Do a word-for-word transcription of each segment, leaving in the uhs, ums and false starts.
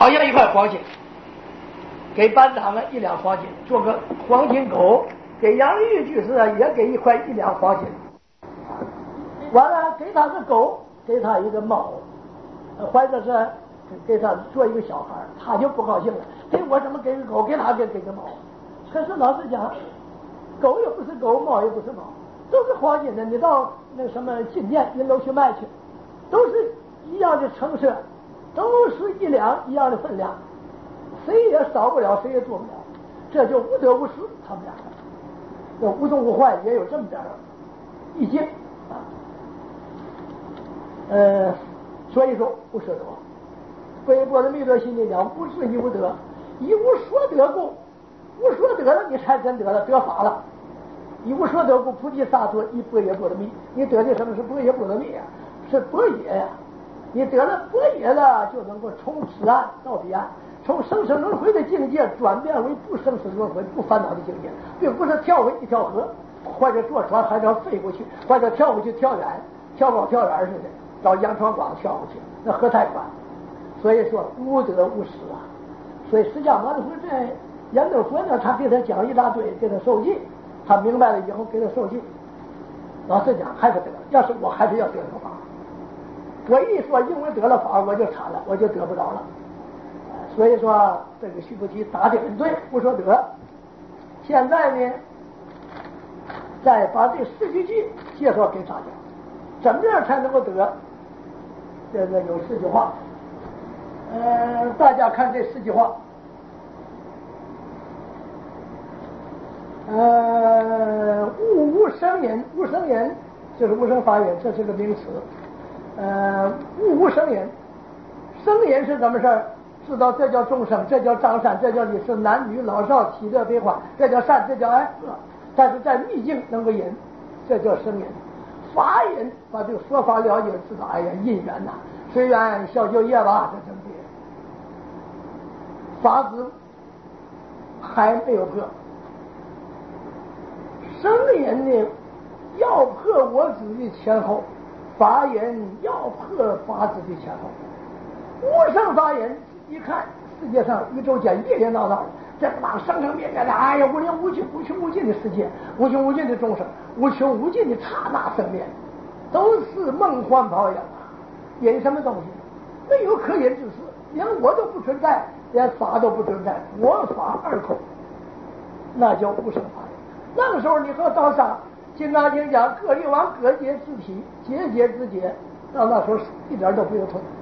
好像一块黄金，给班长啊一两黄金，做个黄金狗；给杨玉居士啊也给一块一两黄金。完了，给他个狗，给他一个猫，或者是给他做一个小孩，他就不高兴了。给我怎么给个狗？给他给给个猫。可是老实讲，狗也不是狗，猫也不是猫，都是黄金的。你到那什么金店银楼去卖去，都是一样的成色，都是一两一样的分量，谁也少不了，谁也做不了。这就无得无失，他们俩这无中无坏，也有这么点意境啊。呃，所以说无舍得。归波的弥陀心里讲，无事亦无得，一无所得故，无所得了，你才真得了，得法了。一无所得故，菩提萨埵一般若波罗蜜。你得的什么是般若波罗蜜啊？是般若呀。你得了般若了，就能够从此岸到彼岸，从生死轮回的境界转变为不生死轮回、不烦恼的境界，并不是跳回一条河，或者坐船还是要飞过去，或者跳过去跳远，跳高跳远似的，到羊肠广跳过去，那河太宽。所以说无得无失啊。所以释迦牟尼佛在燃灯佛呢，他给他讲一大堆，给他受记，他明白了以后给他受记。老实讲还是得，要是我还是要得这个法。我一说因为得了法我就惨了，我就得不着了。所以说这个须菩提答得很对，无所得。现在呢，再把这四句偈介绍给大家，怎么样才能够得？这个有四句话。呃，大家看这四句话，呃，物无生言，无生言就是无生法言，这是个名词。呃，物无生言，生言是什么事儿？知道这叫众生，这叫张善，这叫李是男女老少喜乐悲欢，这叫善，这叫爱恶。但是在秘境能够引，这叫生言。法引把这个说法了解，知道哎呀因缘呐，随缘消就业吧，这真对。法子还没有破，生言呢要破我子的前后，法言要破法子的前后。无生法言一看世界上宇宙间热热闹闹的，这个嘛生生灭灭的，哎呀无量无尽无穷无尽的世界，无穷无尽的众生，无穷无尽的刹那生灭，都是梦幻泡影啊！引什么东西？没有可引之事，连我都不存在，连法都不存在，我法二空，那叫无生法言。那个时候你和到上金刚经讲各力王各界之体，节节之节，到那时候一点都不有痛。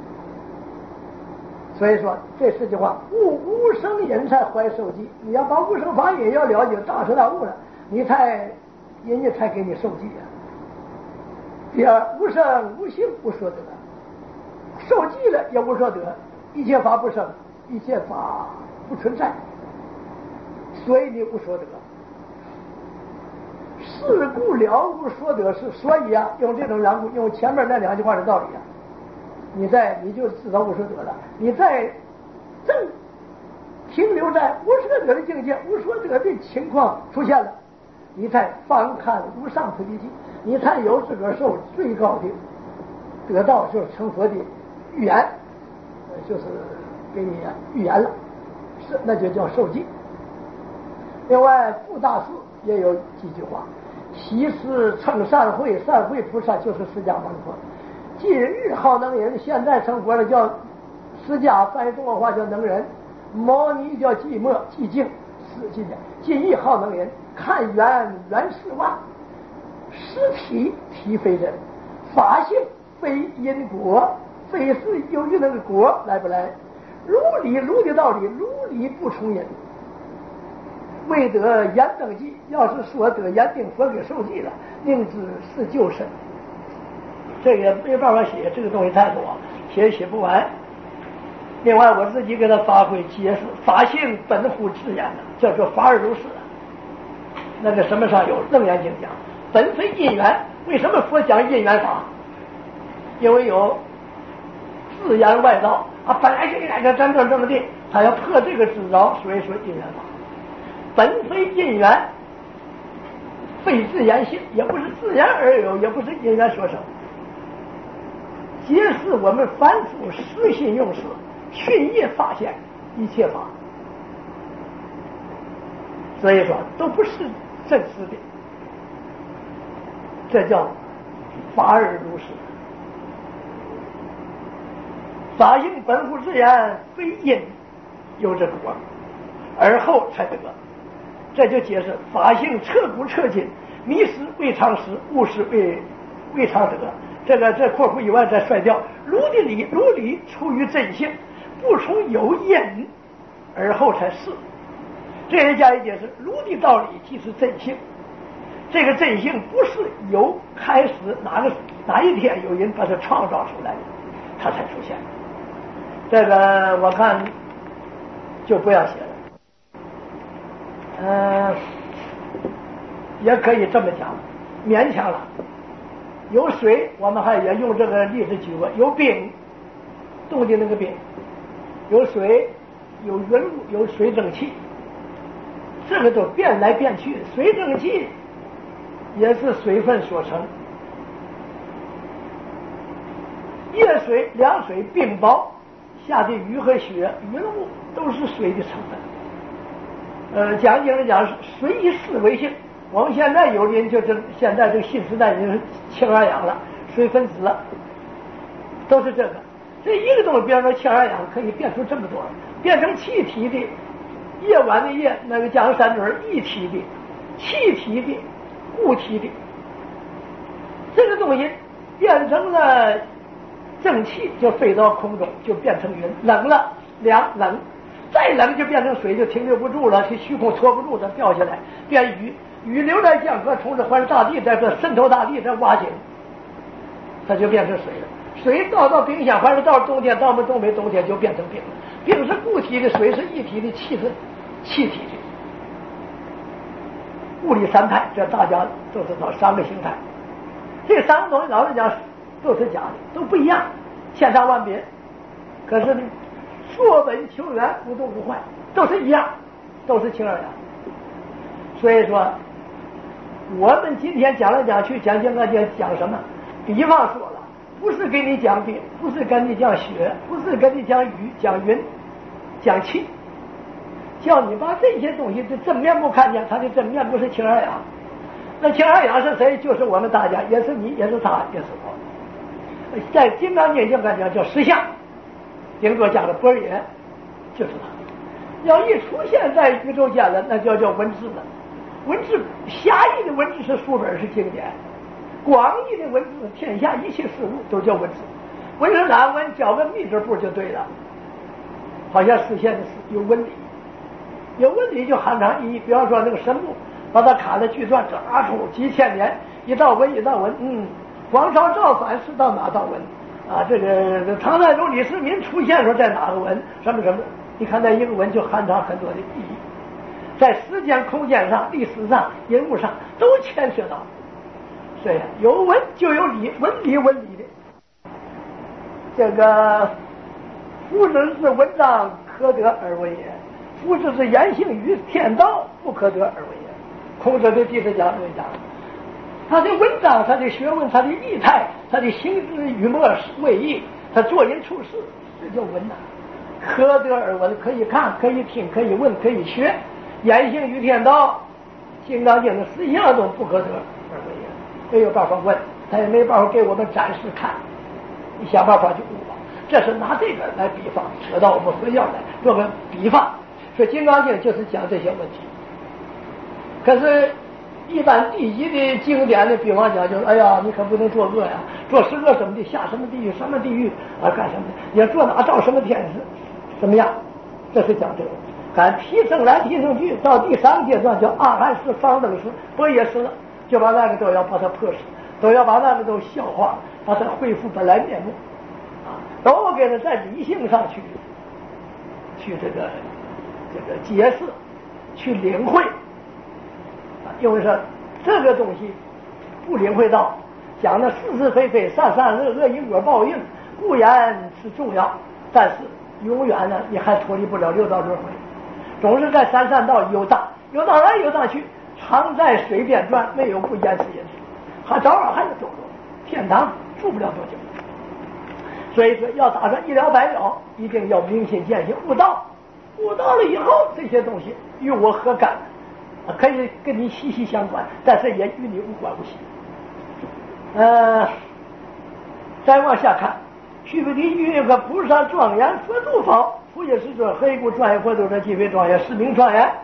所以说这四句话，悟无生引才怀受记。你要把无生法也要了解，大彻大悟了，你才人家才给你受记啊。第二，无生无性无所得，受记了也无所得，一切法不生，一切法不存在，所以你无所得。是故了无所得是，所以啊，用这种缘故，用前面那两句话的道理啊。你在你就知道无所得了，你在正停留在无所得的境界，无所得的情况出现了，你才翻看无上菩提经，你才有资格受最高的得到就是成佛的预言，就是给你预言了，是那就叫受记。另外富大士也有几句话，习是称善慧，善慧菩萨就是释迦牟尼佛。近日好能人，现在成佛了叫释迦，翻译中国话叫能人，牟尼叫寂寞寂静，是寂静。近日好能人，看缘缘是万，实体体非人，法性非因果，非是由于那个果来不来，如理如的道理，如理不从因。未得言等记，要是说得言定佛给受记了，宁知是救身。这个没办法写，这个东西太多，写也写不完。另外我自己给他发挥解释，法性本乎自然的，叫做法而如是。那个什么上有楞严经讲，本非因缘。为什么佛讲因缘法？因为有自然外道啊，本来是应该是真正这么的，他要破这个执着，所以说因缘法。本非因缘，非自然性，也不是自然而有，也不是因缘所生。皆是我们凡夫实心用事， 群业发现一切法，所以说都不是真实的，这叫法而如是。法应本乎自然，非因有这果，而后才得。这就解释法性彻古彻今，迷失未常识，悟识未未常得。这个这括弧以外再甩掉，如的理如理出于真性，不从有因而后才是。这也加以解释，如的道理即是真性。这个真性不是由开始哪个哪一天有人把它创造出来的，它才出现。这个我看就不要写了，呃，也可以这么讲，勉强了。有水，我们还也用这个例子举过；有冰，冻的那个冰；有水，有云雾，有水蒸气，这个都变来变去。水蒸气也是水分所成，夜水、凉水、冰雹下的雨和雪、云雾都是水的成分。呃，讲经来讲，水以四为性。我们现在有的人就这现在这个新时代人氢二氧了，水分子了，都是这个。这一个东西变成氢二氧可以变出这么多，变成气体的，夜晚的夜，那个江山轮一体的，气体的，固体的，这个东西变成了蒸汽，就飞到空中，就变成云，冷了凉冷，再冷就变成水，就停留不住了，去虚空拖不住，它掉下来变雨。雨流在江河，冲着环大地，在这渗透大地，在挖井，它就变成水了。水倒到冰箱，反正到冬天，到我们东北冬天就变成冰了。冰是固体的，水是一体的，气是气体的。物理三态，这大家都知道，三个形态。这三个东西老实讲都是假的，都不一样，千差万别。可是呢，溯本求源，无动无坏，都是一样，都是氢二氧。所以说。我们今天讲来讲去讲经啊，讲讲什么？比方说了，不是给你讲冰，不是跟你讲雪，不是跟你讲雨、讲云、讲气，叫你把这些东西的真面目看见，它的真面目是氢二氧。那氢二氧是谁？就是我们大家，也是你，也是他，也是我。在《金刚经》上讲叫实相，顶多讲的般若，就是他。要一出现在宇宙间了，那就叫文字了。文字狭义的文字是书本是经典，广义的文字天下一切事物都叫文字。文是哪文？教个密字部就对了。好像实现的是有文理，有文理就含藏意义。比方说那个神木，把它砍了锯断，这阿出几千年，一道文一道文，嗯，广朝造反是到哪道文啊？这个唐太宗李世民出现时候在哪个文？什么什么？你看那一个文就含藏很多的意义。在时间、空间上、历史上、人物上都牵涉到，所以有文就有理，文理文理的。这个夫子之文章，可得而为也；夫子之言行与天道，不可得而为也。孔子对弟子讲这讲，他的文章、他的学问、他的仪态、他的行之语默为义，他做人处事，这叫文呐。可得而闻，可以看，可以听，可以问，可以学。言行与天道，金刚经的十项中不可得而为也，没有办法问，他也没办法给我们展示看，你想办法去悟吧。这是拿这个来比方，扯到我们佛教来做个比方，说金刚经就是讲这些问题。可是，一般第一的经典的比方讲，就是哎呀，你可不能作恶呀，做十恶什么的，下什么地狱，什么地狱啊，干什么的，你要做哪到什么天是怎么样？这是讲这个。看提升来提升去，到第三个阶段叫阿含识、方等识、般若识了，就把那个都要把它破死，都要把那个都消化，把它恢复本来面目，啊，都给它在理性上去，去这个这个解释，去领会，啊，因为说这个东西不领会到，讲的是是非非、善善恶恶因果报应，固然是重要，但是永远呢，你还脱离不了六道轮回。总是在三善道游荡，游荡来游荡去，常在水边转，没有不淹死人，还早晚还得走走，天堂住不了多久。 所以说要打算一了百了，一定要明心见性悟道。悟道了以后，这些东西与我何干？可以跟你息息相关，但是也与你无关无系。呃，再往下看，须菩提云何菩萨庄严佛度法？佛也是说何以故庄严佛度者，即为庄严，是名庄严。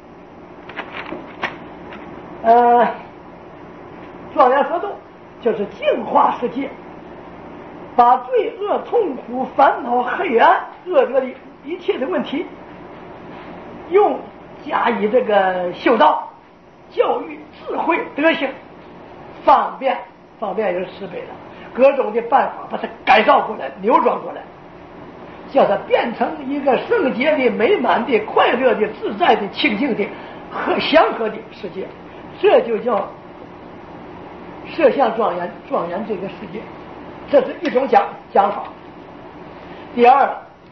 呃，庄严佛度就是净化世界，把罪恶、痛苦、烦恼、黑暗、恶德的一切的问题，用加以这个修道、教育、智慧、德行，方便方便也是慈悲的，各种的办法把它改造过来、扭转过来，叫它变成一个圣洁的、美满的、快乐的、自在的、清净的和祥和的世界。这就叫摄像庄严，庄严这个世界，这是一种讲讲法。第二，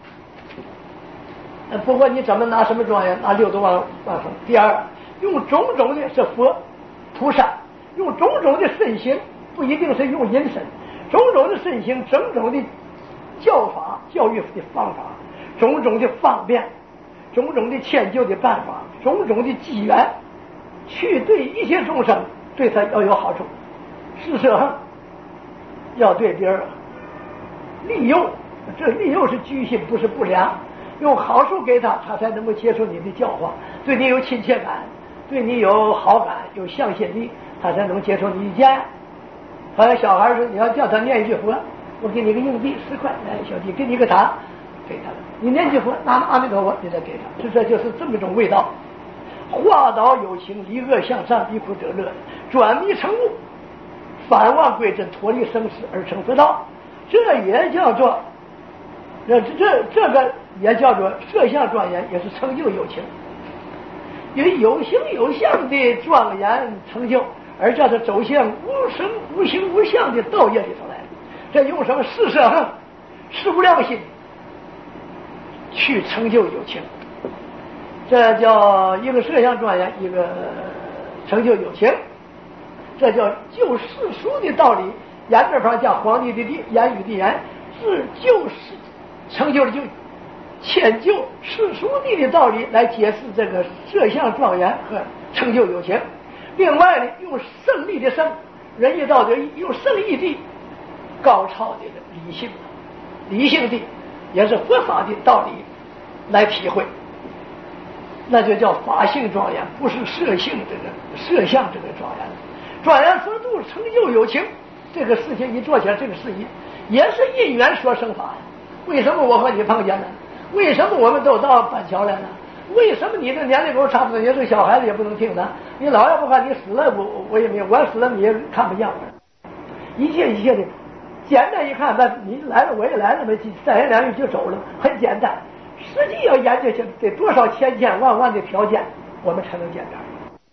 不过你怎么拿什么庄严，拿六度万万风。第二，用种种的是佛菩萨，用种种的身形，不一定是用阴身，种种的身形，种种的教法、教育的方法，种种的方便，种种的迁就的办法，种种的机缘，去对一切众生，对他要有好处。施舍恨要对别人利诱，这利诱是居心，不是不良。用好处给他，他才能够接受你的教化，对你有亲切感，对你有好感，有向心力，他才能接受你意见。好像小孩说，你要叫他念一句佛，我给你个硬币十块，来小弟给你个糖，给他了。你念句佛，拿阿弥陀佛，你再给他，这这就是这么一种味道。化导有情，离恶向善，离苦得乐，转迷成悟，返妄归真，脱离生死而成佛道。这也叫做这这这个也叫做摄像庄严，也是成就有情，因为有形有相的庄严成就，而叫它走向无声无形无相的道业里头来。这用什么施舍恨、施无量心去成就有情，这叫一个摄像庄严，一个成就有情。这叫就世俗的道理，言这方讲皇帝的帝，言语的言，是就是成就的就迁就世俗地的道理来解释这个摄像庄严和成就有情。另外呢，用胜利的胜，仁义道德义，用胜义的高超的理性，理性的也是佛法的道理来体会，那就叫法性庄严，不是摄性这个摄像这个庄严。庄严佛度成就有情，这个事情一做起来，这个事宜也是因缘说生法呀。为什么我和你碰见了？为什么我们都到板桥来了？为什么你的年龄跟我差不多，你是个小孩子也不能听呢？你老要不看，你死了我我也没有，我死了你也看不见我。一切一切的简单一看，那你来了我也来了，没三言两语就走了，很简单。实际要研究起来，得多少千千万万的条件，我们才能简单。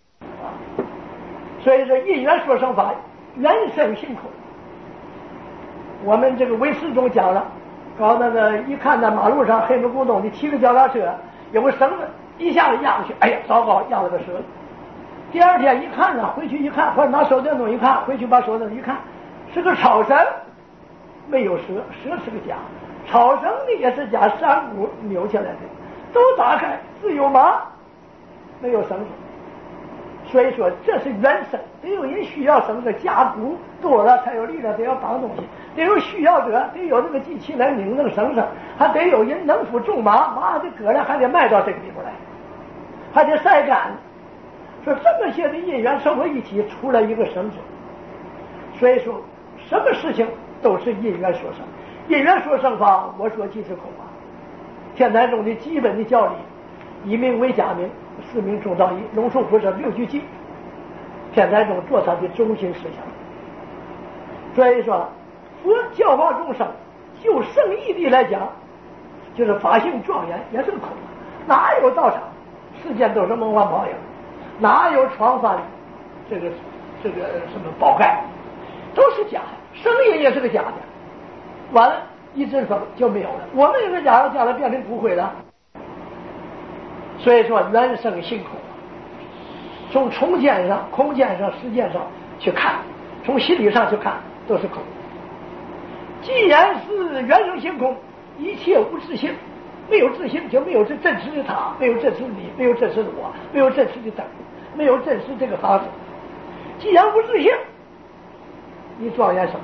所以说因缘说生法，缘生性空。我们这个唯识中讲了，搞那个一看那马路上黑门咕咚的骑个脚踏车，有个绳子一下子压过去，哎呀糟糕，压了个折。第二天一看呢，回去一看，或者拿手电筒一看，回去把手电筒一看，是个草绳，没有蛇，蛇是个假，草绳呢也是假，山谷扭下来的，都打开，只有马，没有绳子。所以说这是原生，得有人需要绳子，加骨多了才有力量，得要绑东西，得有需要者，得有那个机器来拧那个绳绳，还得有人能负重马，马还得割了，还得卖到这个地方来，还得晒干。说这么些的因缘凑合一起，出来一个绳子。所以说什么事情都是因缘所生，因缘所生法，我说即是空法。天台中的基本的教理，以名为假名，四名中道义，龙树菩萨六句偈，天台中做他的中心思想。所以说佛教化众生，就圣义的来讲，就是法性庄严，也是个空，哪有道场？世间都是梦幻泡影，哪有床幡这个这个什么宝盖，都是假的，声音也是个假的。完了，一阵风就没有了，我们也是假的，将来变成骨灰了。所以说缘生性空，从空间上、空间上、时间上去看，从心理上去看，都是空。 既然是原生性空，一切无自性，没有自性就没有这真实的他，没有真实的你，没有真实的我，没有真实的等，没有真实这个法子。既然无自性，你庄严什么？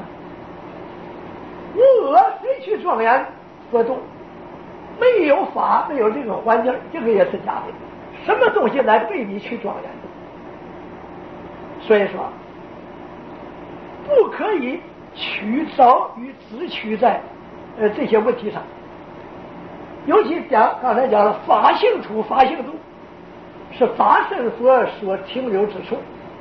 无我，谁去庄严佛度？没有法，没有这个环境，这个也是假的。什么东西来被你去庄严的？所以说，不可以取着与只取在呃这些问题上。尤其讲刚才讲了法性处、法性度，是法身佛所停留之处，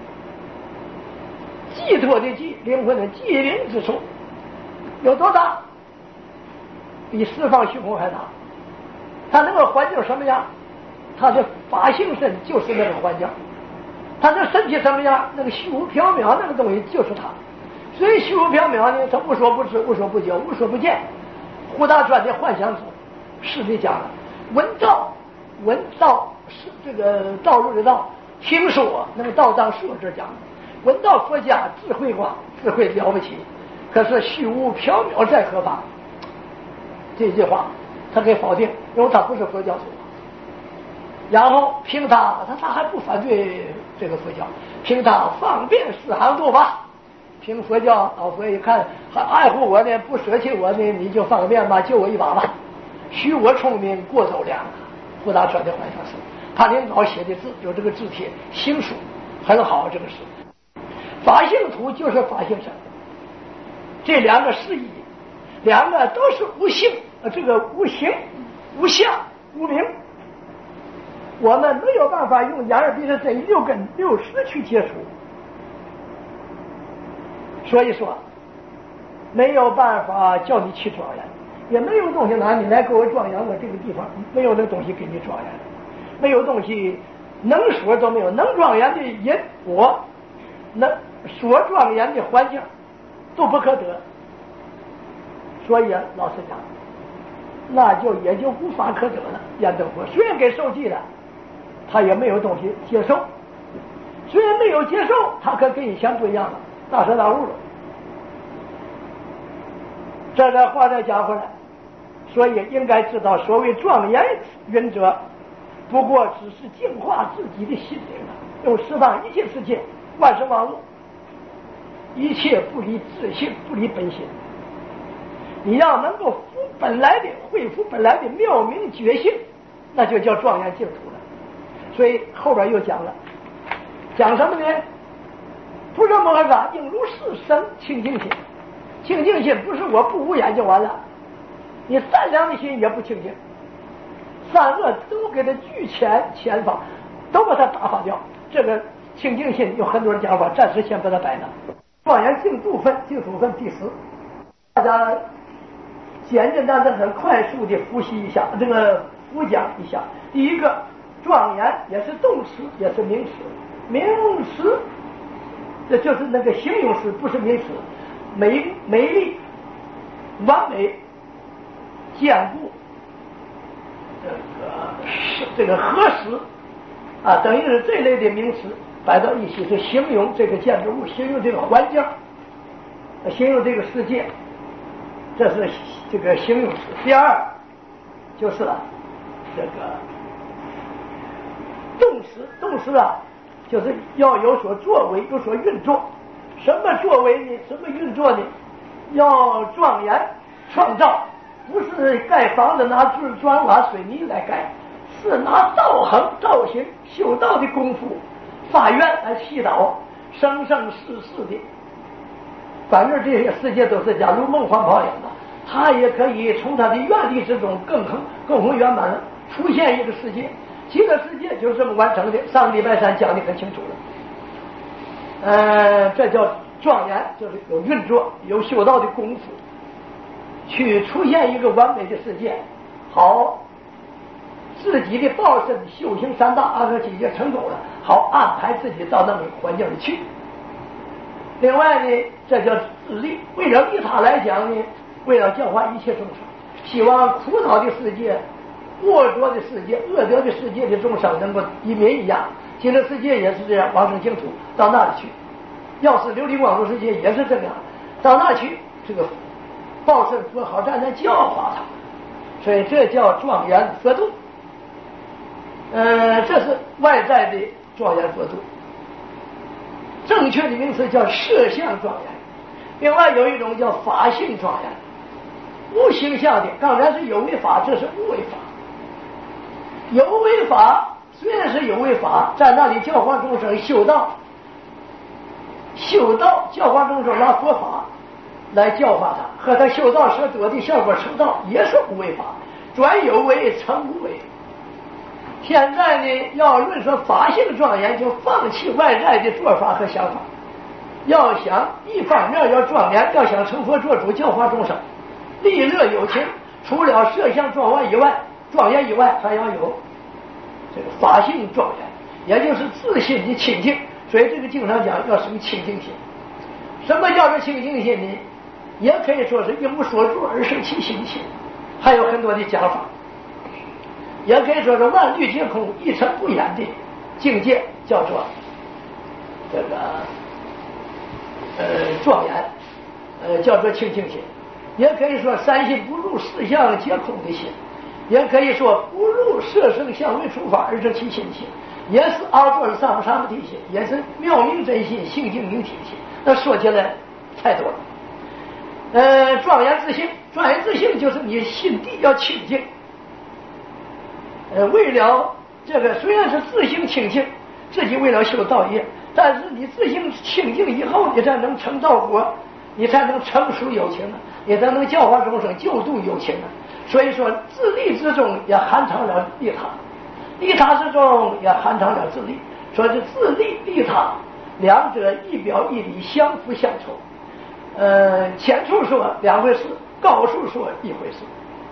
寄托的寄，灵魂的寄灵之处有多大？比十方虚空还大。它那个环境什么样？它的法性身就是那个环境。它的身体什么样？那个虚无缥缈那个东西就是它。所以虚无缥缈呢，它无所不知、无所不觉、无所不见。胡大专的幻想中诗里讲了，闻道，闻道是这个道路的道，听说那个道当说这讲，闻道佛家智慧广，智慧了不起，可是虚无缥缈在何方？这句话他给否定，因为他不是佛教徒。然后凭他，他他还不反对这个佛教，凭他方便四行度吧。凭佛教，老佛一看还爱护我呢，不舍弃我呢，你就方便吧，救我一把吧。许我聪明过走量，胡大川的幻想是，他领导写的字有这个字帖，行书很好，这个是法性图就是法性身，这两个是一，两个都是无性，这个无形、无相、无名。我们没有办法用眼耳鼻舌身六根六识去接触，所以说没有办法叫你去庄严，也没有东西拿你来给我庄严，我这个地方没有那东西给你庄严，没有东西能说都没有，能庄严的因果，能所庄严的环境都不可得，所以老实讲，那就也就无法可得了。燃灯佛虽然给受记了，他也没有东西接受，虽然没有接受，他可跟以前不一样了，大彻大悟了。这个话再讲回来，所以应该知道，所谓庄严云者，不过只是净化自己的心灵了，用释放一切世界万事万物，一切不离自性，不离本心。你要能够复本来的恢复本来的妙明觉性，那就叫庄严净土了。所以后边又讲了，讲什么呢？不是摩萨应如是生清净心，清净心不是我不无眼就完了，你善良的心也不清净，善恶都给它俱遣遣法，都把它打发掉。这个清净心有很多的讲法，暂时先把它摆那。庄严净土分，净土分第十，大家简简单单很快速的复习一下，这个复讲一下。第一个，庄严也是动词，也是名词。名词，这就是那个形容词，不是名词。美美丽、完美、坚固，这个是这个合适啊，等于是这类的名词摆到一起，是形容这个建筑物，形容这个环境，形容这个世界，这是这个形容词。第二就是啊，这个动词，动词啊，就是要有所作为，有所运作。什么作为呢？什么运作呢？要庄严创造，不是盖房子拿砖砖瓦水泥来盖，是拿道行造型修道的功夫，发愿来祈祷，生生世世的。反正这些世界都是假如梦幻泡影的，他也可以从他的愿力之中更恒更宏圆满出现一个世界。极乐世界就是这么完成的，上个礼拜三讲的很清楚了。呃，这叫庄严，就是有运作，有修道的功夫，去出现一个完美的世界。好，自己的报身修行三大阿僧祇也成功了，好安排自己到那个环境里去。另外呢，这叫自利，为了利他来讲呢，为了教化一切众生，希望苦恼的世界、恶浊的世界、恶德的世界的众生能够移民一样。极乐世界也是这样，往生净土到那里去。要是琉璃光如世界也是这样，到那去，这个报身佛好站在教化他，所以这叫庄严佛度。呃，这是外在的庄严佛度，正确的名词叫摄相庄严。另外有一种叫法性庄严，无形象的，刚才是有为法，这是无为法。有为法虽然是有为法，在那里教化众生修道，修道教化众生拿佛法来教化他，和他修道所得的效果成道也是无为法，转有为成无为。现在呢，要论说法性庄严，就放弃外在的做法和想法，要想一方面要庄严，要想成佛做主教化众生，利乐有情，除了摄相庄严以外，庄严以外，还要有这个法性庄严，也就是自心的清净。所以这个经常讲要生清净心。什么叫做清净心呢？也可以说是一无所住而生其心性，还有很多的讲法。也可以说是万虑皆空，一尘不染的境界，叫做这个呃庄严，呃叫做清净心。也可以说三心不入，四相皆空的心。也可以说不入色声相味触法而生其心性，也是阿多萨姆萨姆体心，也是妙明真心，性净明体心。那说起来太多了。呃，庄严自性，庄严自性就是你心地要清净。呃，为了这个虽然是自性清净，自己为了修道业，但是你自性清净以后，你才能成道果，你才能成熟有情呢，你才能教化众生，救度有情呢。所以说，自利之中也含藏了利他，利他之中也含藏了自利。说是自利利他，两者一表一里，相辅相成。呃，浅处说两回事，高处说一回事。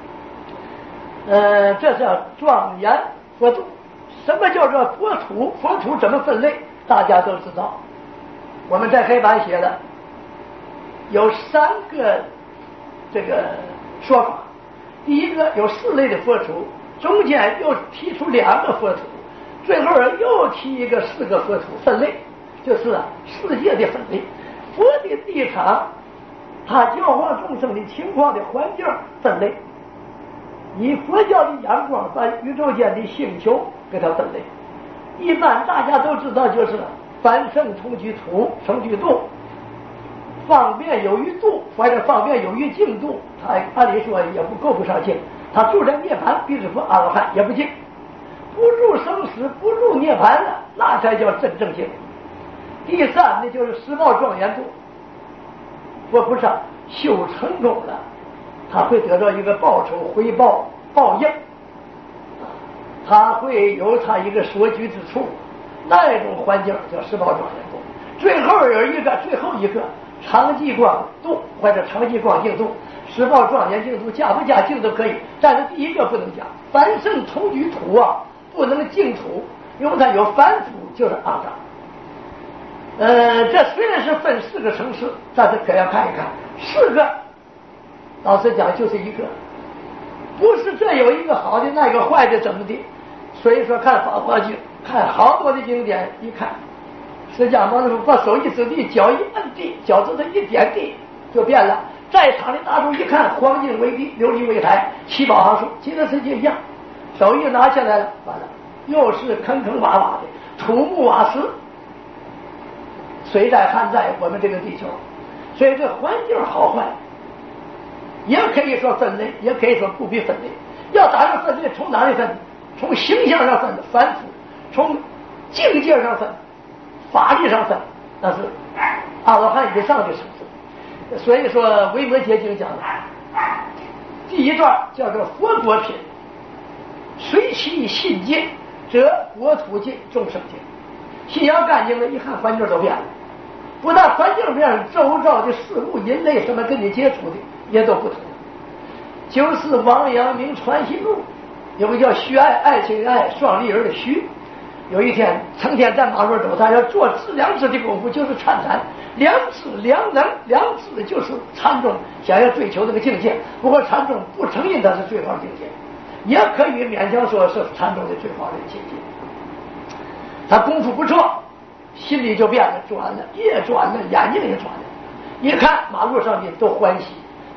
呃，这叫庄严佛度。什么叫做佛土？佛土怎么分类？大家都知道。我们在黑板写了，有三个这个说法。第一个有四类的佛土，中间又提出两个佛土，最后又提一个四个佛土分类，就是啊世界的分类。佛的立场，他教化众生的情况的环境分类，以佛教的眼光把宇宙间的星球给它分类。一般大家都知道，就是凡圣同居土，成居度，方便有余度，或者方便有余净度，他按理说也不够不上净。他住在涅槃，必是佛阿罗汉也不净。不入生死，不入涅槃了，那才叫真正净。第三呢，就是十报庄严度。佛菩萨修成功了，他会得到一个报酬、回报、报应，他会有他一个所居之处，那一种环境叫十报庄严度。最后有一个，最后一个常寂光度或者常寂光净度，十报庄严净度加不加净都可以，但是第一个不能加。凡圣同居土啊，不能净土，因为它有凡土就是肮脏。呃，这虽然是分四个层次，但是可要看一看，四个老实讲就是一个，不是这有一个好的那个坏的怎么的。所以说看法华经，看好多的经典，一看释迦牟尼佛把手一指地，脚一摁地，脚趾头一点地就变了。在场的大众一看，黄金为地，琉璃为台，七宝行树，极乐世界一样。手一拿下来了，完了，又是坑坑洼洼的土木瓦石，水灾旱灾，我们这个地球。所以这环境好坏，也可以说分类，也可以说不必分类。要打算分类，从哪里分？从形象上分的凡夫，从境界上分，法律上分，那是阿罗汉以上的层次。所以说维摩诘经讲的第一段叫做佛国品，随其心净，则国土净，众生净。心要干净了，一看环境都变了，不但环境变了，周遭的事物人类什么跟你接触的也都不同。就是王阳明传习录有个叫徐爱，爱情爱双立人的徐，有一天成天在马路走，他要做知良知的功夫，就是参禅。良知良能，良知就是禅宗想要追求这个境界。不过禅宗不承认它是最高境界，也可以勉强说是禅宗的最高的境界。他功夫不错，心里就变了，转了，也转了，眼睛也转了。一看马路上的都欢喜，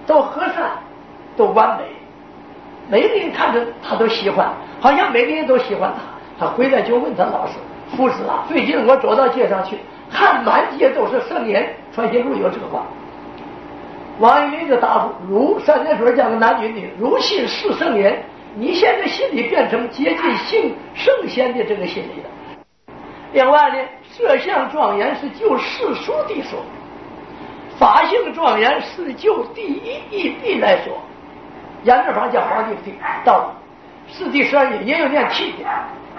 都和善，都完美，每个人看着他都喜欢，好像每个人都喜欢他。他回来就问他老师：“夫子啊，最近我走到街上去，看满街都是圣人。”传习录有这个话。王阳明就答复：“汝三点水讲个男女女，汝心是圣人，你现在心里变成接近性圣贤的这个心理了。另外呢，色相庄严是就世俗地说，法性庄严是就第一义谛来说。严正法讲皇帝的道理，是第十二义，也有念气的。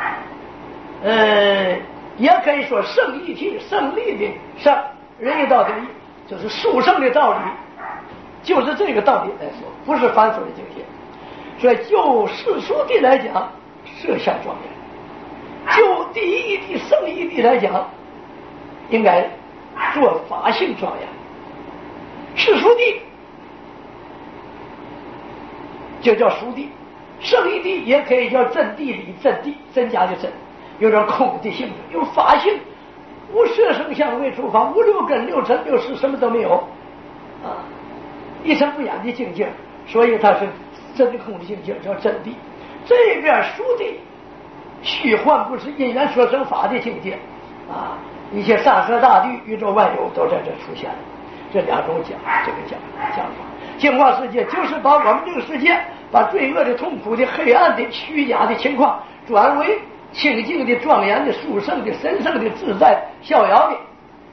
呃，也可以说圣义体，胜利的胜，仁义道德义，就是殊胜的道理，就是这个道理来说，不是凡俗的境界。所以就世俗地来讲，色相庄严；就第一义谛、圣义谛来讲，应该做法性庄严。世俗地就叫俗地，圣义谛也可以叫真谛理，真谛真假的真，有点空的性质，有法性，无色声香味触法，无六根六尘六识，什么都没有啊，一尘不染的境界，所以它是真的空的境界，叫真谛。这边俗谛虚幻不是因缘所生法的境界啊，一切山河大地、宇宙万有都在这出现了。这两种讲，这个讲讲法，净化世界就是把我们这个世界，把罪恶的、痛苦的、黑暗的、虚假的情况，转为清净的、庄严的、殊胜的、神圣的、自在、逍遥的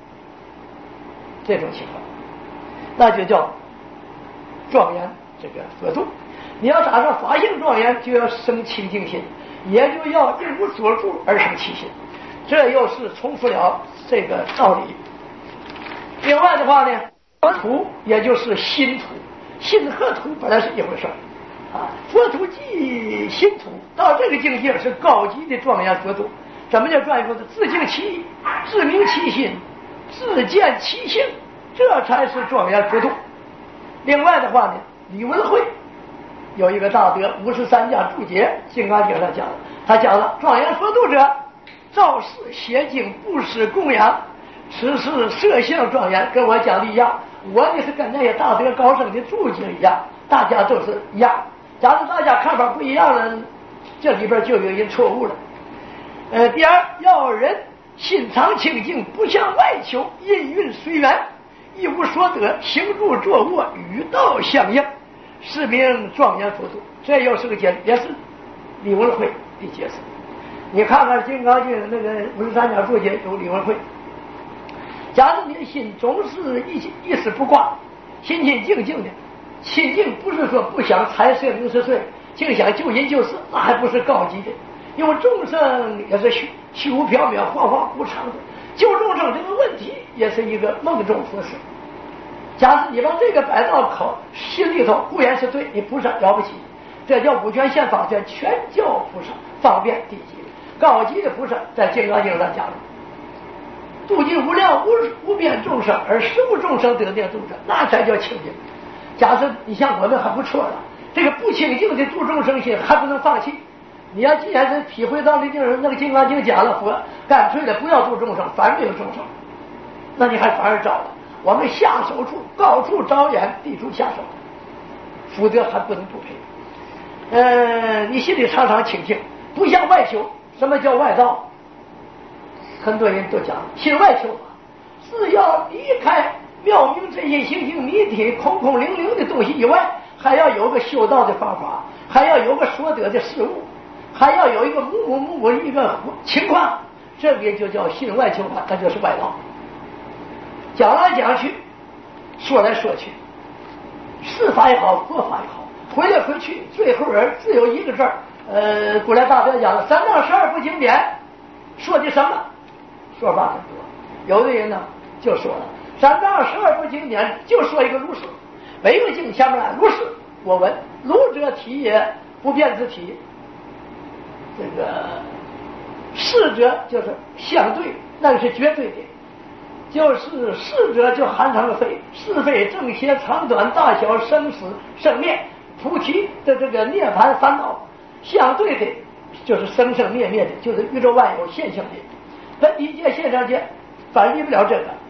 这种情况，那就叫庄严这个佛度。你要打上法性庄严，就要生清净心，也就要应无所住而生其心，这又是重复了这个道理。另外的话呢，佛土也就是心土，心和土本来是一回事啊。佛土即心土，到这个境界是高级的庄严佛土。怎么叫庄严佛土？自净其意，自明其心，自见其性，这才是庄严佛土。另外的话呢，李文慧有一个大德五十三家注解《金刚经》上讲的，他讲了庄严佛土者，造世写经，布施供养，此是色相庄严，跟我讲的一样。我呢是跟那些大德高僧的注解一样，大家都是一样。假如大家看法不一样了，这里边就有人错误了。呃，第二，要人心常清净，不向外求，因运随缘，一无所得，行住坐卧与道相应，是名庄严佛土。这又是个解，也是李文慧的解释。你看看《金刚经》那个五十三讲注解有李文慧。假如你的心总是一一丝不挂，心心静静的，清净不是说不想财色名食睡，净想救人救世，那还不是高级的。因为众生也是虚虚无缥缈、恍恍惚常的，救众生这个问题也是一个梦中佛事。假使你把这个摆到口心里头，固然是对你菩萨了不起，这叫五权现法权，全教菩萨方便第级，高级的菩萨在《金刚经》上讲了。度尽无量无无边众生，而十无众生得念度者，那才叫清净。假设你像我们还不错了，这个不清净的度众生心还不能放弃。你要既然是体会到那个那个金刚经讲了，佛干脆的不要度众生，反而没有众生，那你还反而找了。我们下手处高处着眼，低处下手，福德还不能不配。呃，你心里常常清净，不向外求。什么叫外道？很多人都讲心外求法，是要离开妙明真心行行谜题空空灵灵的东西以外，还要有个修道的方法，还要有个所得的事物，还要有一个母母母母一个情况，这个就叫心外求法，那就是外道。讲来讲去，说来说去，是法也好，佛法也好，回来回去，最后人只有一个字儿。呃，古来大德讲了，三藏十二部经典，说的什么？说法很多。有的人呢就说了，三藏十二部经典就说一个如是，每个经下面来如是我闻，如者体也，不变之体。这个是者就是相对，那是绝对的。就是是者就含藏了非，是非正邪长短大小生死生灭菩提的这个涅槃烦恼，相对的就是生生灭灭的，就是宇宙万有现象的。本体界现象界反离不了这个，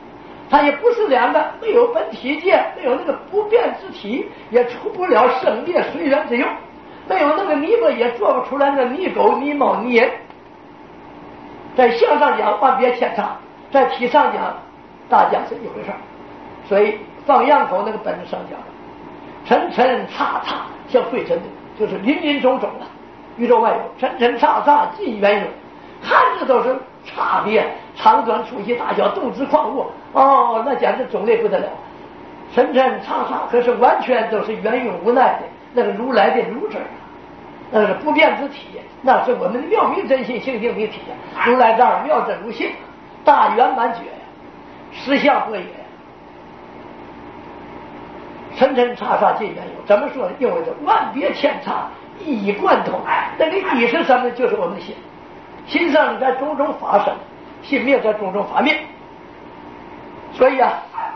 它也不是两个没有本体界，没有那个不变之体，也出不了生灭随缘之用，没有那个泥巴也做不出来那泥狗、泥猫、泥人。在相上讲万别千差，在体上讲大家是一回事。所以放羊口那个本子上讲，沉沉叉叉像灰尘的，就是林林总总的宇宙万有，沉沉叉叉尽缘有，看着都是差别，长短粗细大小动植矿物，哦，那简直种类不得了。沉沉叉叉可是完全都是缘用无奈的那个如来的如字，那是不变之体，那是我们的妙明真心性定一体。如来这儿妙真如性，大圆满觉呀，实相不也。沉沉叉叉尽缘有，怎么说呢？因为这万别千差，一以贯通。那个一是什么？就是我们的心，心上在种种法生，心灭在种种法灭。所以啊，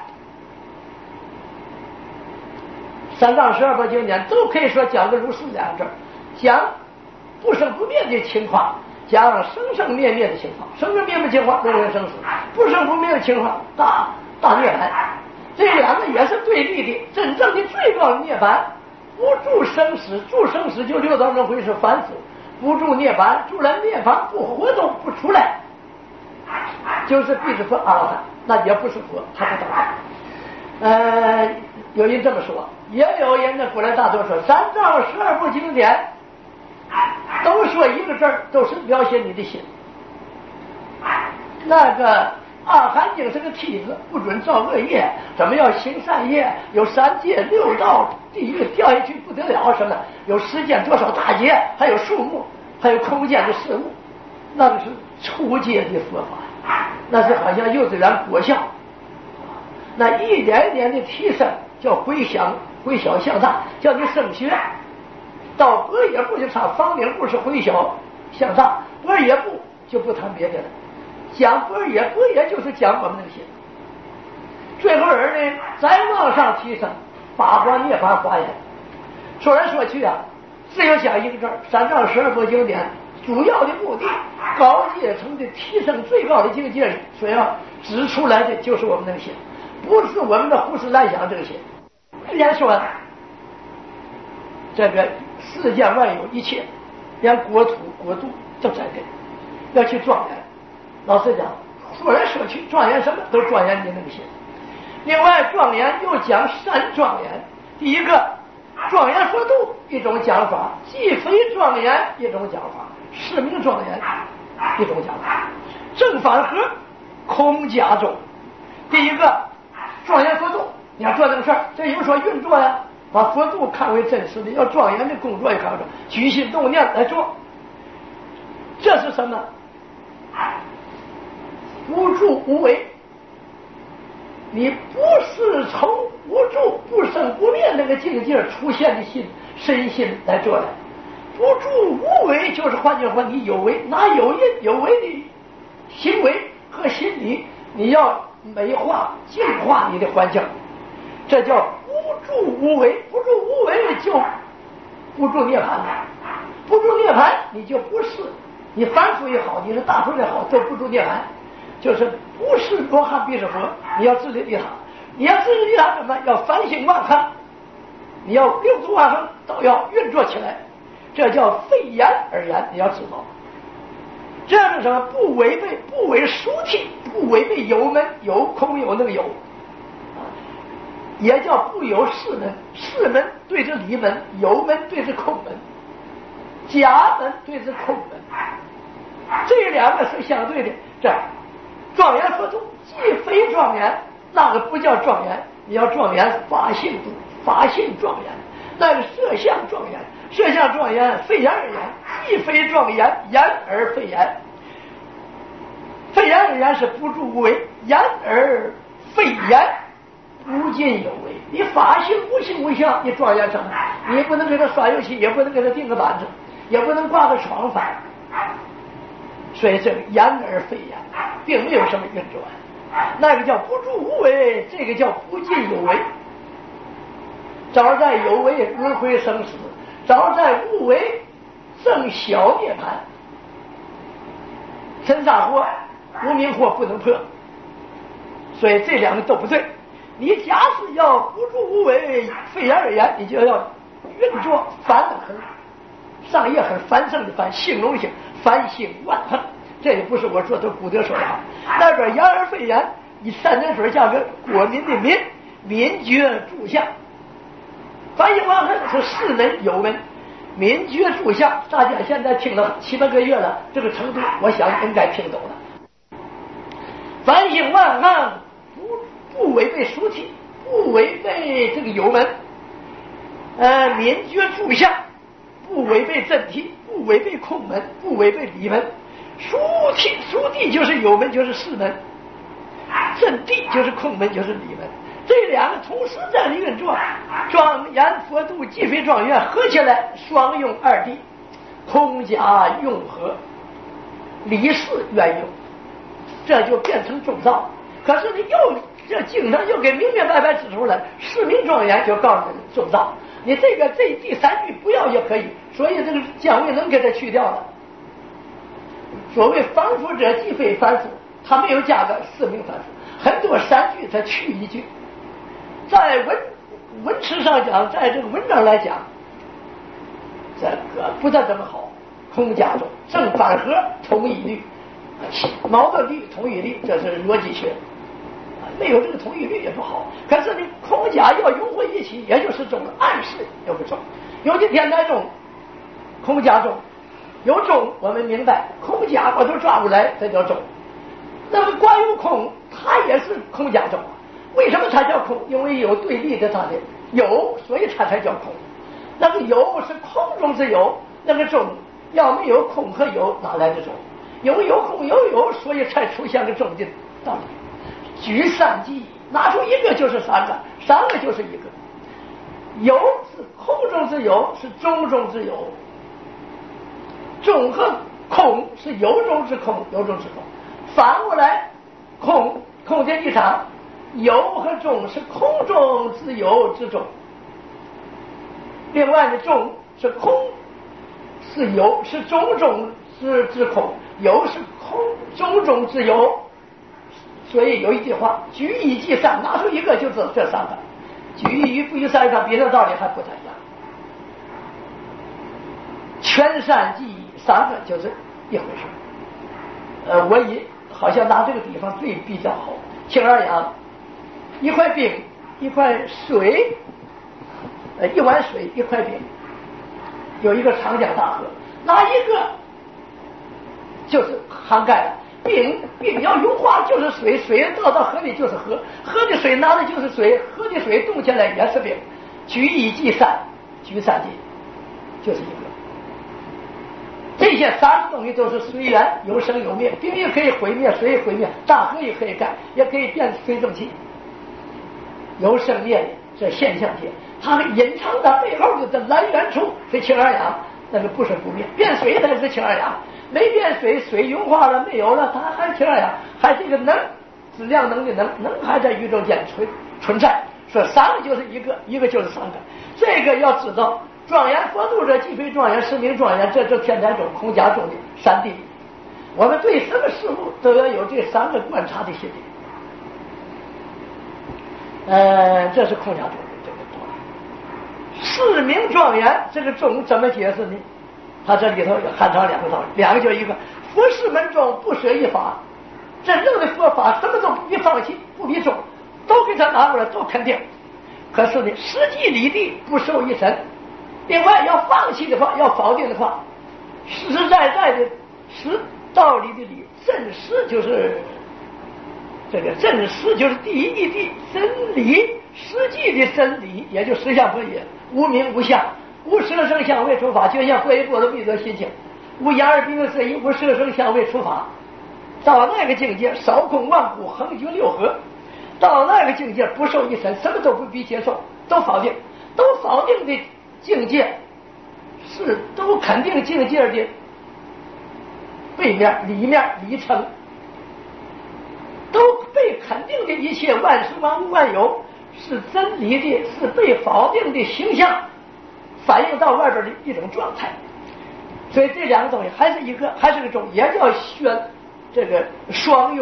三藏十二部经典都可以说讲的如是两字，讲不生不灭的情况，讲生生灭灭的情况。生生灭灭的情况，轮回生死；不生不灭的情况，大大涅槃。这两个也是对立的。真正的最高涅槃，不住生死，住生死就六道轮回是凡夫；不住涅槃，住了涅槃不活动不出来，就是必是佛阿罗汉，那也不是佛，他不当。呃，有人这么说，也有人呢，古来大多说三藏十二部经典都说一个字儿，都是描写你的心。那个阿含经是个梯子，不准造恶业，怎么要行善业？有三界六道地狱，掉下去不得了什么？有时间多少大劫，还有数目，还有空间的事物，那个是初阶的佛法，那是好像幼稚园国校，那一点一点的提升，叫回想回小向大，叫你升学。到博野部就差方名部是回小向大，博野部就不谈别的了。讲博野，博野就是讲我们那个心。最后人呢，再往上提升，八华涅槃华严。说来说去啊，只有讲一个字儿，三藏十二部经典主要的目的，高阶层的提升最高的境界，所要指出来的就是我们那个心，不是我们的胡思乱想这个心。人家说这个世间万有一切，连国土国度都在内，要去庄严。老实讲，说来说去，庄严什么都庄严你那个心。另外，庄严又讲三庄严。第一个，庄严佛度一种讲法，既非庄严一种讲法，是名庄严一种讲法，正反合，空假中。第一个，庄严佛度，你要做这个事儿，这有说运作呀，把佛度看为真实的，要庄严的工作也看着，举心动念来做。这是什么？不住无为，你不是从无住不生不灭那个境界出现的心身心来做的。不住无为就是换句话说，你有为，拿有因有为的行为和心理，你要美化净化你的环境，这叫不住无为。不住无为就不住涅槃，不住涅槃你就不是，你凡夫也好，你是大佛也好，都不住涅槃。就是不是罗汉必是佛，你要自利利他，你要自利利他怎么？要反省万看，你要六祖万生都要运作起来，这叫废言而言，你要知道，这是什么？不违背，不违俗体，不违背有门有空有那个有，也叫不有四门，四门对着里门，有门对着空门，假门对着空门，这两个是相对的。这庄严佛度既非庄严，那个不叫庄严，你要庄严法性度，法性庄严，那个色相庄严，色相庄严非言而言，既非庄严，言而非言。非言而言是不住无为，言而非言无尽有为。你法性无形无相，你庄严什么？你不能给他耍游戏，也不能给他钉个板子，也不能挂个床幡。所以这个言而非言，并没有什么运转。那个叫不住无为，这个叫不尽有为。早在有为轮回生死，早在无为正小涅槃。尘沙火无明火不能破， 所以这两个都不对。你假使要不住无为，废言而言，你就要运作繁横，上叶很繁盛的繁，兴隆兴，繁兴万横。这也不是我说的古德说的，那边言而废言，以三点水加个国民的民，民爵诸相，繁兴万横是世人有闻，民爵诸相，大家现在听了七八个月了，这个程度我想应该听懂了。繁兴万横不不违背俗体，不违背这个有闻，呃，民爵诸相不违背正体，不违背空门，不违背理门。俗体俗地就是有门，就是世门；正地就是空门，就是理门。这两个同时在运作，庄严佛度既非庄严合起来，双用二谛，空假用合，理事圆用，这就变成中道。可是你又这经上又给明明白白指出来，世名庄严就告诉你中道。你这个这第三句不要也可以，所以这个姜维能给它去掉了。所谓凡夫者即非凡夫，他没有加个四名凡夫，很多三句他去一句。在文文词上讲，在这个文章来讲，这个不太怎么好。空假中正反合同一律，矛盾律同一律，这是逻辑学。没有这个同一律也不好。可是你空假要融合一起，也就是中了，暗示又不中。有的天台中，空假中。有中，我们明白空假我都抓不来，这叫中。那么观有空，它也是空假中。为什么它叫空？因为有对立的它的有，所以它才叫空。那个有是空中之有，那个中要没有空和有，哪来的中？有有空有有，所以才出现个中的道理。举三记，拿出一个就是三个，三个就是一个。有是空中之有，是中中之有。中和空是有中之空，有中之空。反过来，空空间一场，有和中是空中之有之中。另外的中是空是有，是中中之之空，有是空中中之有。所以有一句话，举一记三，拿出一个就知道这三个。举一与不与三上，别的道理还不太一样。全善记忆三个就是一回事。呃，我以好像拿这个地方最比较好。青二阳，一块冰，一块水，呃，一碗水，一块冰，有一个长江大河，哪一个就是涵盖了？冰冰要融化就是水，水倒到河里就是河，河的水拿的就是水，河的水冻起来也是冰。举一记三，举三记就是一个。这些三个东西都是随缘，有生有灭，冰也可以毁灭，水也毁灭，大河也可以盖，也可以变水蒸气，有生灭的这现象界，它隐藏在背后的来源处是氢二氧，那个不生不灭，变水才是氢二氧，没变水，水融化了没有了，它还是氢二氧，还是一个能，质量能的能，能还在宇宙间存存在。说三个就是一个，一个就是三个，这个要知道。庄严佛度者即非庄严，是名庄严，这是天台中空假中的三谛。我们对什么事物都要有这三个观察的心理。呃，这是空假中的这个道理。是名庄严，这个中怎么解释呢？它这里头含藏两个道理，两个就一个佛事门中不舍一法，真正的佛法什么都不必放弃，不必中，都给他拿过来，都肯定。可是呢，实际理地不受一神。另外要放弃的话，要否定的话，实实在在的实道理的理，真实就是这个真实就是第一义谛真理，实际的真理也就实相合也，无名无相，无色声香味触法，就像佛一波罗蜜多心性，无眼耳鼻舌身意，无色声香味触法。到那个境界，少空万物，横绝六合。到那个境界，不受一神，什么都不必接受，都否定，都否定的。境界是都肯定境界的背面、里面、里程，都被肯定的一切万事万物万有是真理的，是被否定的形象，反映到外边的一种状态。所以这两个东西还是一个，还是个种，也叫宣这个双用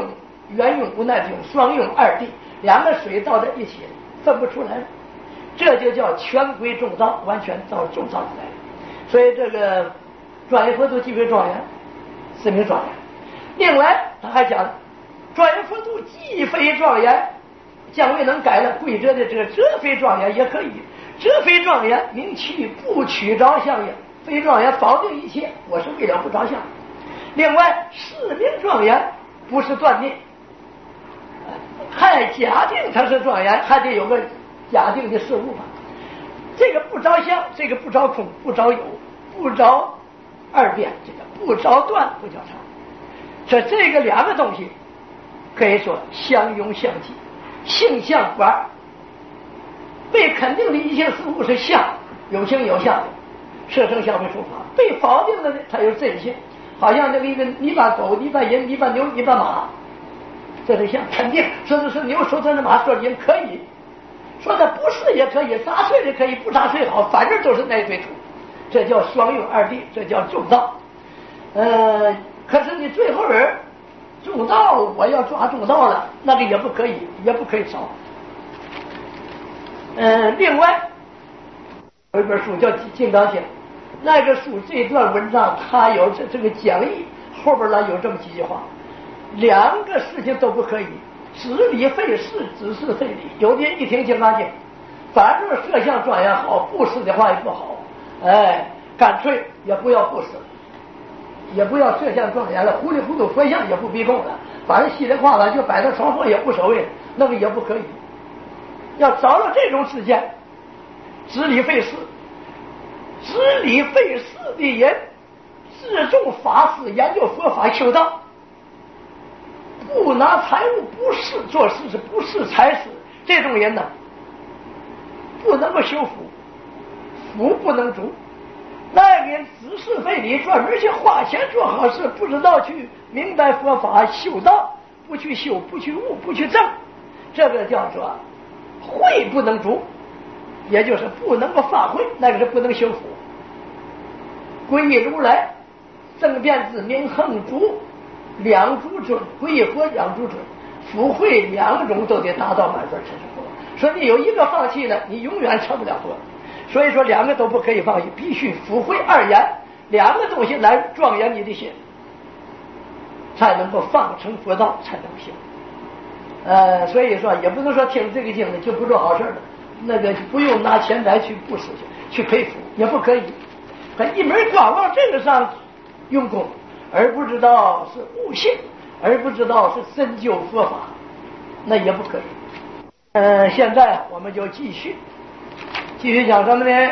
原用无奈的用，双用二谛，两个水倒在一起分不出来，这就叫全归众造，完全造众造出来。所以这个庄严佛度即为庄严，是名庄严。另外他还讲，庄严佛度既非庄严，将未能改了贵者的这个则非庄严也可以，则非庄严名其不取着相也，非庄严否定一切，我是为了不着相。另外是名庄严不是断定，还假定它是庄严，还得有个假定的事物嘛。这个不着相，这个不着空，不着有，不着二变，这个不着断不叫常。这这个两个东西可以说相拥相济，性相不二。被肯定的一切事物是相，有形有相的，摄生相为出法；被否定的呢，它有真性，好像那个一个你把狗，你把人，你把牛，你把马，这是相。肯定说的是牛，说的是马，说的人可以，说的不是也可以，杂碎的可以，不杂碎好，反正都是那一堆土。这叫双用二谛，这叫众道。呃，可是你最后人众道，我要抓众道了，那个也不可以，也不可以少。呃，另外有一本书叫《金刚经》，那个书这段文章它有这这个讲义，后边呢有这么几句话：两个事情都不可以，只理废事，只是废理。有的人一听《金刚经》，反正摄像庄严好，布施的话也不好，哎，干脆也不要布施，也不要摄像庄严了，糊里糊涂佛像也不逼供了，反正稀里哗啦就摆到双方也无所谓，那个也不可以。要找到这种事件，只理废事，只理废事的人，自重法事，研究佛法修道，不拿财物，不是做事，是不是财事，这种人呢，不能够修福，福不能足。那个人只是费力，专门去花钱做好事，不知道去明白佛法修道，不去修，不去悟，不去证，这个叫做慧不能足，也就是不能够发挥，那个是不能修福。皈依如来，正遍知明恒主，两主准，皈依佛两主准，福慧两种都得达到满分成佛。说你有一个放弃了，你永远成不了佛。所以说两个都不可以放弃，必须福慧二言，两个东西来庄严你的心，才能够放成佛道，才能行。呃，所以说也不能说听这个经呢就不做好事了，那个不用拿钱财去布施去去培福，也不可以。他一门光往这个上用功，而不知道是悟性，而不知道是深究佛法，那也不可以。呃，现在我们就继续继续讲什么呢？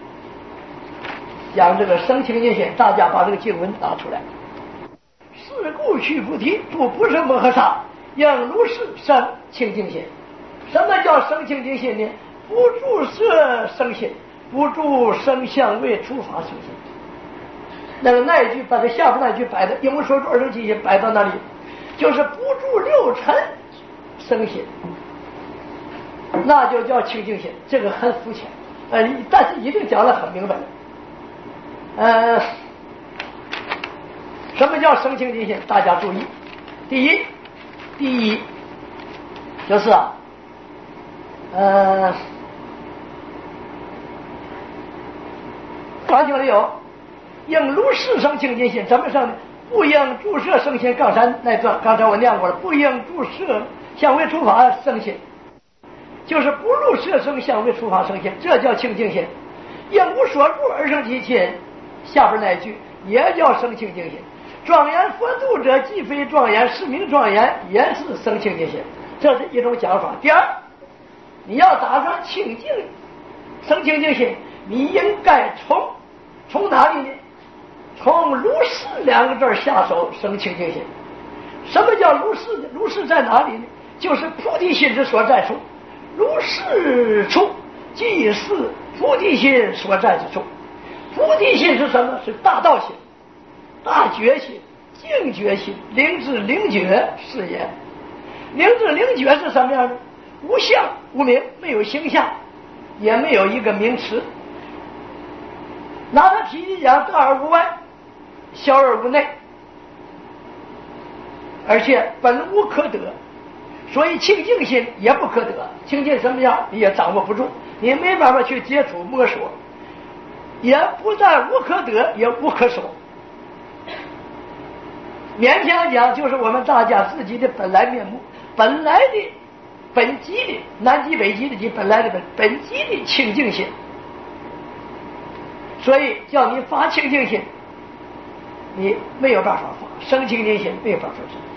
讲这个生清净心，大家把这个经文拿出来。是故须菩提，不不是摩诃萨，应如是生清净心。什么叫生清净心呢？不住色生心，不住声相味触法生心。那个那一句把这下边那句摆的，因为说二生七心摆到那里，就是不住六尘生心，那就叫清净心。这个很肤浅，呃，但是一定讲得很明白。呃，什么叫生清净心？大家注意，第一，第一就是啊，呃，刚经里有应如是生清净心，怎么生呢？不应注射生心。刚才那段刚才我念过了，不应注射相位触法生心，就是不入色声相味触法生心，这叫清净心。应无所住而生其心，下边那一句也叫生清净心。庄严佛度者，既非庄严，是名庄严，也是生清净心。这是一种讲法。第二，你要打算清净生清净心，你应该从从哪里呢？从如是两个字下手生清净心。什么叫如是？如是在哪里呢？就是菩提心之所在处。如是处，即是菩提心所在之处。菩提心是什么？是大道心、大觉心、净觉心、灵智灵觉是也。灵智灵觉是什么样的？无相无名，没有形象，也没有一个名词。拿它体积讲，大而无外，小而无内。 而且本无可得，所以清净心也不可得。清净什么样你也掌握不住，你没办法去接触摸索，也不但无可得，也无可守。勉强讲就是我们大家自己的本来面目，本来的本极的南极北极的极，本来的本本极的清净心。所以叫你发清净心，你没有办法发；生清净心没有办法生。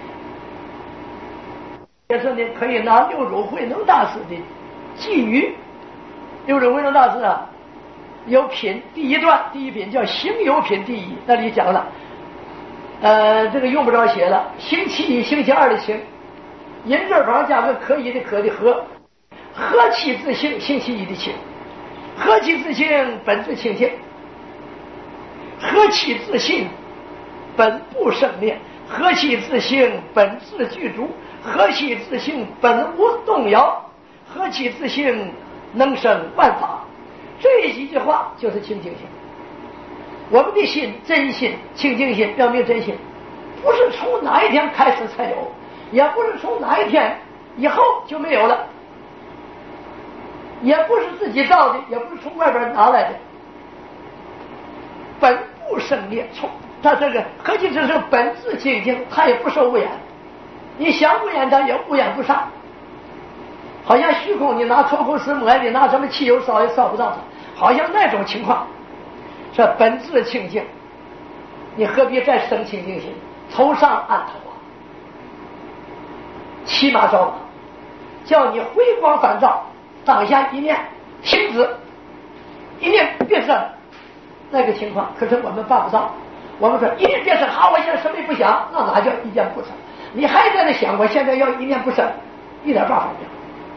也是呢，可以拿六祖慧能大师的寄语。六祖慧能大师啊，有品第一段，第一品叫行有品第一，那里讲了。呃，这个用不着写了。星期一、星期二的星，银字旁加个可以的可的和，何其自性，星期一的清，何其自性，本自清净，何其自性，本不生灭，何其自性，本自具足，何其自性，本无动摇，何其自性，能生万法。这几句话就是清净心。我们的心真心清净心表明真心，不是从哪一天开始才有，也不是从哪一天以后就没有了，也不是自己造的，也不是从外边拿来的，本不生灭。从他这个何其只是本自清净，他也不受污染，你想污染他也污染不上。好像虚空你拿抽空石抹，你拿什么汽油烧也烧不到它，好像那种情况。这本自清净，你何必再生清净心？头上按头啊，骑马招马，叫你回光返照，当下一念停止，一念别生，那个情况可是我们办不到。我们说一念别生，好，我现在什么也不想，那哪叫一念不生？你还在那想，我现在要一念不生，一点办法没有。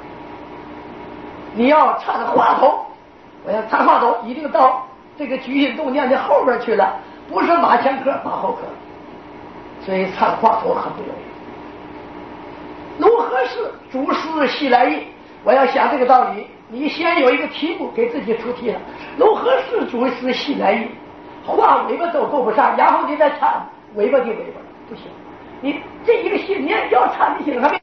你要参话头，我要参话头，一定到这个举心动念的后边去了，不是马前课马后课，所以参话头很不容易。如何是主思细来意？我要想这个道理，你先有一个题目给自己出题了。如何是主思细来意？画尾巴都够不上，然后你再参尾巴的尾巴，不行。你这一个信念要参的心上面。